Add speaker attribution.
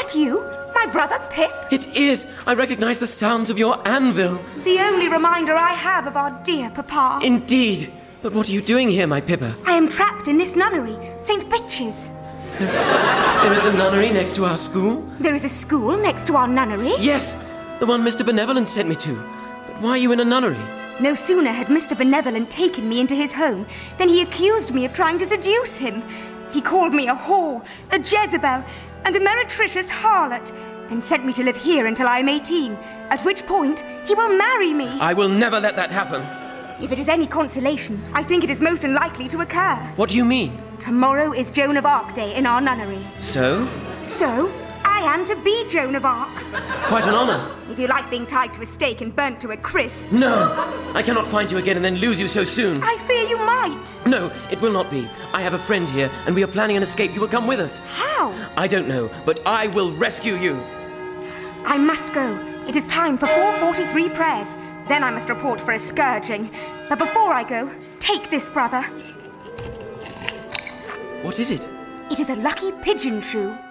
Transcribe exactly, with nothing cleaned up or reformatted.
Speaker 1: that you? My brother Pip?
Speaker 2: It is! I recognize the sounds of your anvil.
Speaker 1: The only reminder I have of our dear Papa.
Speaker 2: Indeed. But what are you doing here, my Pippa?
Speaker 1: I am trapped in this nunnery, Saint Bitch's.
Speaker 2: There is a nunnery next to our school?
Speaker 1: There is a school next to our nunnery?
Speaker 2: Yes, the one Mister Benevolent sent me to. But why are you in a nunnery?
Speaker 1: No sooner had Mister Benevolent taken me into his home than he accused me of trying to seduce him. He called me a whore, a Jezebel, and a meretricious harlot, then sent me to live here until I am eighteen, at which point he will marry me.
Speaker 2: I will never let that happen.
Speaker 1: If it is any consolation, I think it is most unlikely to occur.
Speaker 2: What do you mean?
Speaker 1: Tomorrow is Joan of Arc Day in our nunnery.
Speaker 2: So?
Speaker 1: So, I am to be Joan of Arc.
Speaker 2: Quite an honor.
Speaker 1: If you like being tied to a stake and burnt to a crisp.
Speaker 2: No! I cannot find you again and then lose you so soon.
Speaker 1: I fear you might.
Speaker 2: No, it will not be. I have a friend here, and we are planning an escape. You will come with us.
Speaker 1: How?
Speaker 2: I don't know, but I will rescue you.
Speaker 1: I must go. It is time for four forty-three prayers. Then I must report for a scourging. But before I go, take this, brother.
Speaker 2: What is it?
Speaker 1: It is a lucky pigeon shoe.